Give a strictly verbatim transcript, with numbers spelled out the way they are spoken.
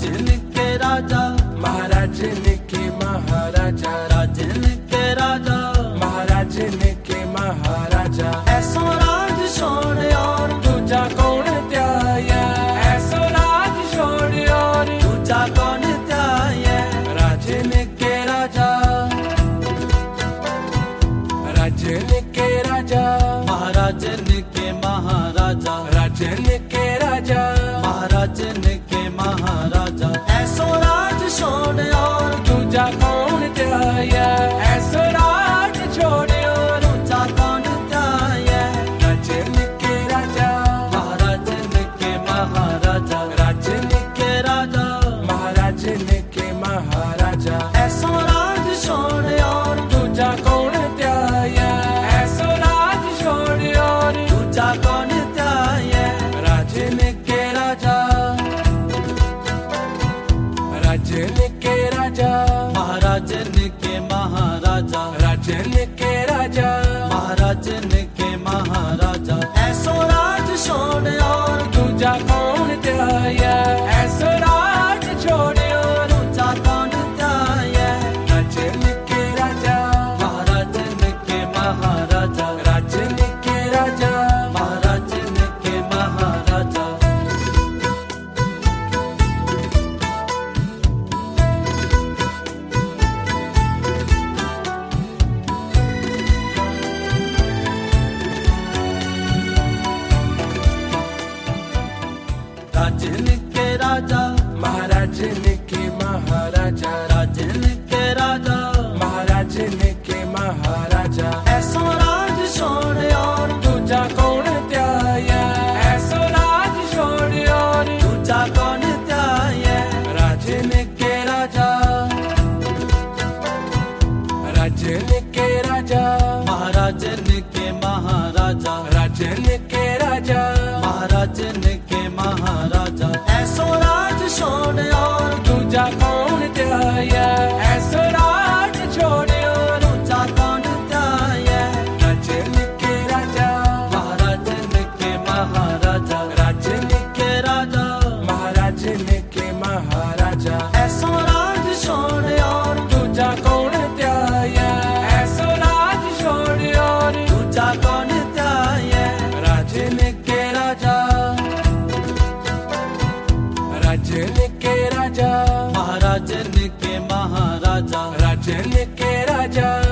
राजन के राजा महाराजन के महाराजा राजन के राजा महाराजन के महाराजा ऐसो राज छोड़ और दूजा कौन त्याया ऐसो राज छोड़ और दूजा कौन त्याया राजन के राजा राजन के राजा महाराजन के महाराजा राजन के राजा महाराजन के महाराजा ऐसो राज छोड़ और दूजा कौन त्याया ऐसो राज छोड़ और दूजा कौन त्याया राजन के राजा महाराजन के महाराजा राजन के राजा महाराजन के महाराजा ऐसो राज छोड़ और दूजा कौन त्याया ऐसो राज छोड़ और दूजा कौन त्याया राजन के राजा राजन के राजा महाराजन के महाराजा राजन के राजा महाराजन के महाराजा ऐसो राज छोड़ और दूजा कौन त्याया ऐसो राज छोड़ और दूजा कौन त्याया राजन के राजा महाराजन के महाराजा राजन के राजा महाराजन के महाराजा राजन के राजा महाराजन के महाराजा राजन के राजा महाराजन के महाराजा ऐसो राज छोड़ और दूजा कौन त्याया ऐसो राज छोड़ और दूजा कौन त्याया राजन के राजा राजन के राजा महाराजन के महाराजा राजन के राजा महाराजन के महाराजा ऐसो राज छोड़ और दूजा कौन त्याया ऐसो राज छोड़ और दूजा कौन त्याया राजन के राजा महाराजन के महाराजा राजन के राजा महाराजन के महाराजा ऐसो राज छोड़ और दूजा कौन त्याया ऐसो राज छोड़ और दूजा कौन त्याया राजन के राजा राजन के राजा महाराजन के महाराजा राजन के राजा